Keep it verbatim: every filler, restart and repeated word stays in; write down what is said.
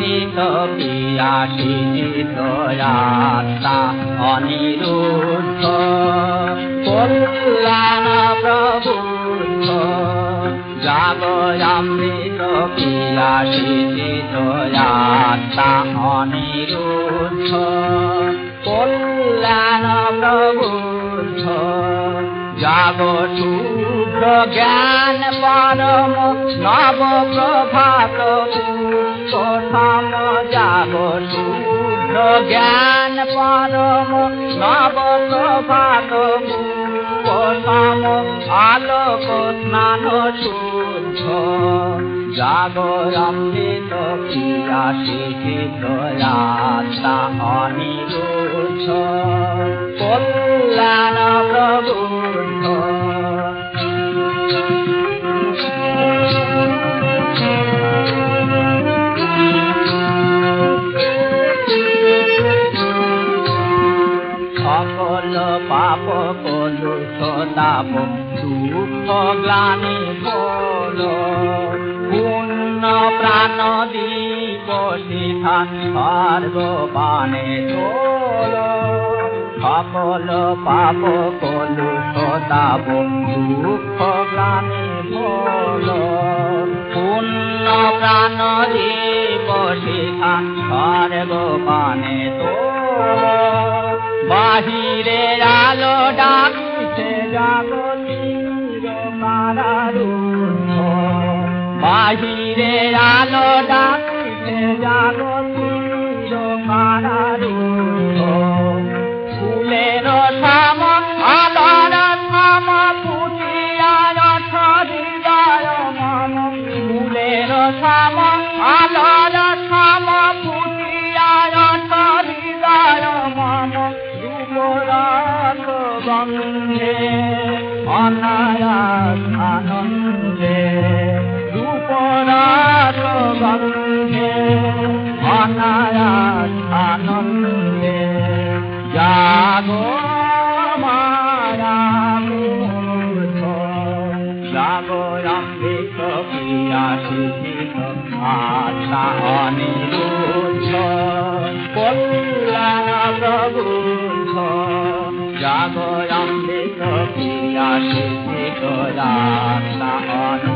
অমৃত পিয়াসী চিত্তয়াত্মা অনিরুদ্ধ কল্যাণ প্রবুদ্ধ জাগয়ামৃত পিয়াসী চিত্তয়াত্মা অনিরুদ্ধ কল্যাণ প্রবুদ্ধ জাগ শুভ্র জ্ঞান পরম নব প্রভাত পুষ্পধাম জাগ শুভ্র জ্ঞান পরম নব প্রভাত পুষ্পধাম আলোক স্নান শুদ্ধ জাগ অমৃত পিয়াসী চিত্তয়াত্মা অনিরুদ্ধ কল্যাণ প্রবুদ্ধ সকল পাপ কলুষ তাপ দুঃখ গ্লানি বল পুণ্য প্রাণ দিবসী ধান সর্বপানে তোল সকল পাপ কলুষ তাপ দুঃখ গ্লানি বল পুণ্য প্রাণ দিবসী ধান সর্বপানে তোল বাহিরে আলো ডাকছে জাগতির কারারুদ্ধ বাহিরে আলো ডাকছে জাগতির কারারুদ্ধ ফুলের থাম আলোর থাম ফুটিয়া রথ হৃদয় মম ফুলের থাম আলোর থাম ফুটিয়া রথ হৃদয় মম রূপরাগ গন্ধে অনায়াস আনন্দে রূপরাগ গন্ধে অনায়াস আনন্দে জাগো মারা মূর্ধ জাগো অমৃত পিয়াসী আত্মা অনিরুদ্ধ কল্যাণ প্রবুদ্ধ জাগ অমৃত পিয়াসী চিত্তয়াত্মা